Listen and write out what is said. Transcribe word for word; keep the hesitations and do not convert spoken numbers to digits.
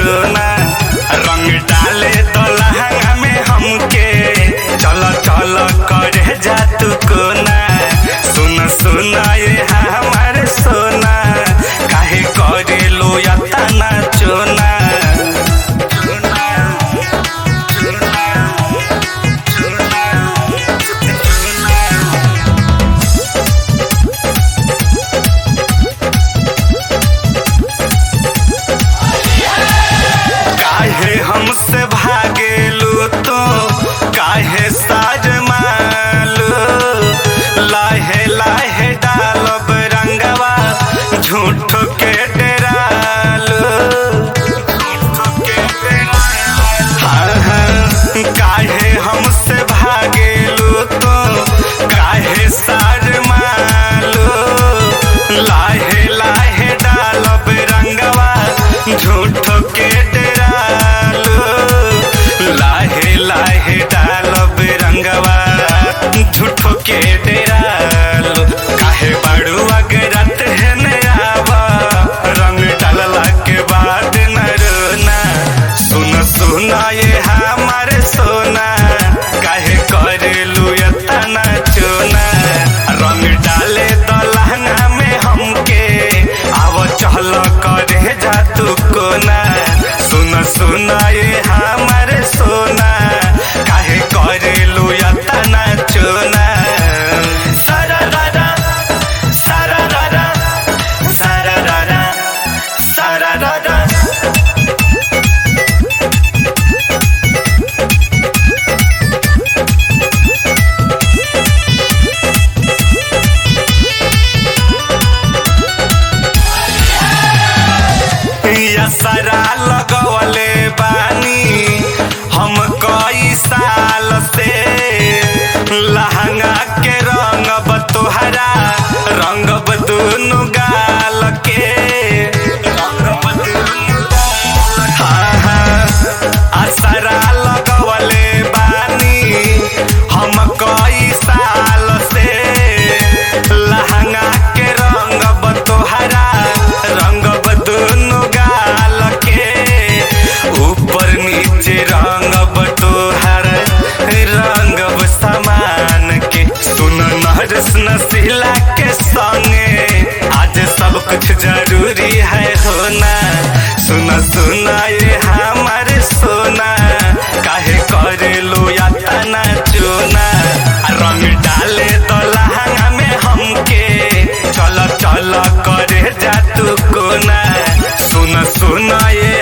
चोना रंग डाले तो लहंगा में हमके चल चल करे जा तू कोना सुन सुन ये हमारे सोना काहे करे लो या तना चोना हमसे भागेलू तो काहे साज मालू लाहे लाहे डालब रंगवा झूठ के डरालू हाँ हाँ काहे हमसे भागेलू तो काहे साज मालू लाहे लाहे डालब रंगवा झूठ के लाहे लाहे डालब रंगवा झूठो के डेराल काहे बाड़ू अगरत है नयावा रंग डालला के बाद न रोना सुन सुना ये हमारे सोना काहे करेलू एतना चोना रंग डाले तो लहंगा में हमके आव चल करे जा तू कोना सुन सुना ये हमारे सोना काहे करेलू एतना चोना सारा रारा सारा रारा सारा रारा सारा रारा सारा लगवले बानी हम कई साल से लहंगा के रंगब तोहरा रंगब दुनु गाल के हाँ हाँ सारा लगवले बानी हम कई साल से लहंगा के रंगब तोहरा रंगब दुनु ऊपर नीचे रंगब तोहर रंगब सामान के सुन नहरस नसीला के संगे आज सब कुछ जरूरी है होना सुन सुन ये हमारे सोना काहे करेलू या तना चोना रंग डाले तो लहंगा में हमके चल चल करे जा तू कोना सुन सुन ये